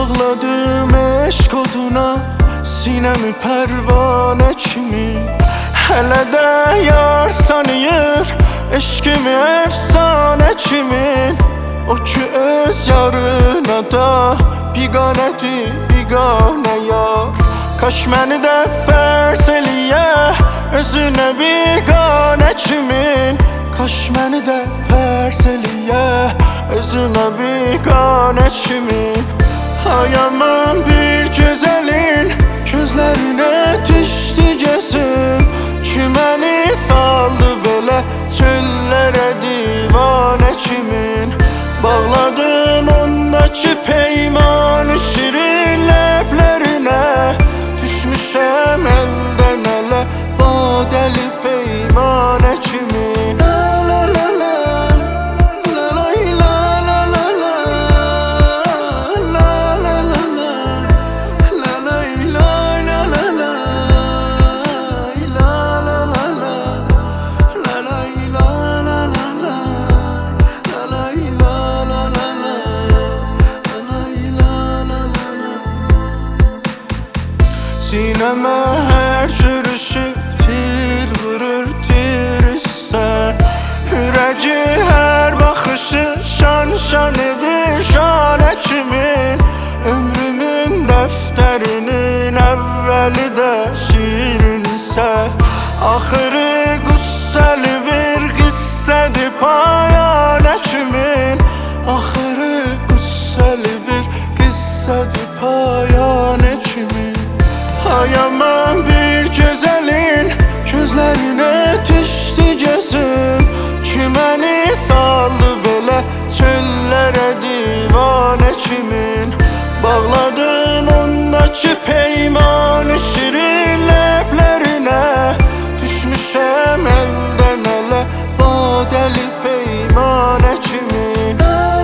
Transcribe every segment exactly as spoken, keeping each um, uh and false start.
Bağladım eşq oduna sinəmi pərvanə kimi. Hələ də yar sanıyır eşqimi əfsanə kimi. O ki öz yarına da biganədir, biganə yar. Kaş məni də fərz eləyə özünə biganə kimi. Kaş məni də fərz eləyə özünə biganə kimi. Ay aman bir gözəlin gözlərinə düşdü gözüm. Ki məni saldı belə çöllərə divanə kimin. Bağladım ondakı peymanı şirin ləblərinə. Düşmüşəm əldən ələ badəli peymanə kimin. Sinəmə hər görüşüb tir vurur, tir üstən. Ürəci hər baxışı şan şan edir şanə kimin. Ömrümün dəftərinin əvvəli də şirinsə, axırı qüssəli bir qissədir payanə kimin. Axırı qüssəli bir qissədir payanə kimin. Ay aman bir gözəlin gözlərinə düşdü gözüm. Ki məni saldı belə çöllərə divanə kimin. Bağladım ondakı peymanı şirin ləblərinə. Düşmüşəm əldən ələ badəli peymanə kimin.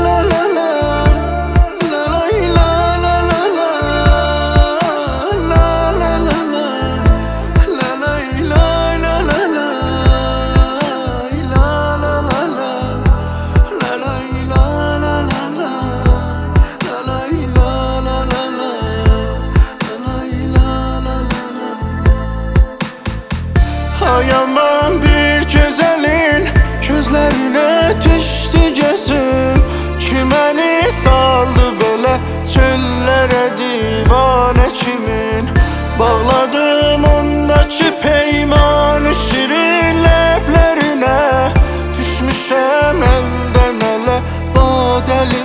Ay aman bir gözəlin gözlərinə düşdü gözüm. Ki məni saldı belə çöllərə divanə kimin. Bağladım ondakı peymanı şirin ləblərinə. Düşmüşəm əldən ələ badəli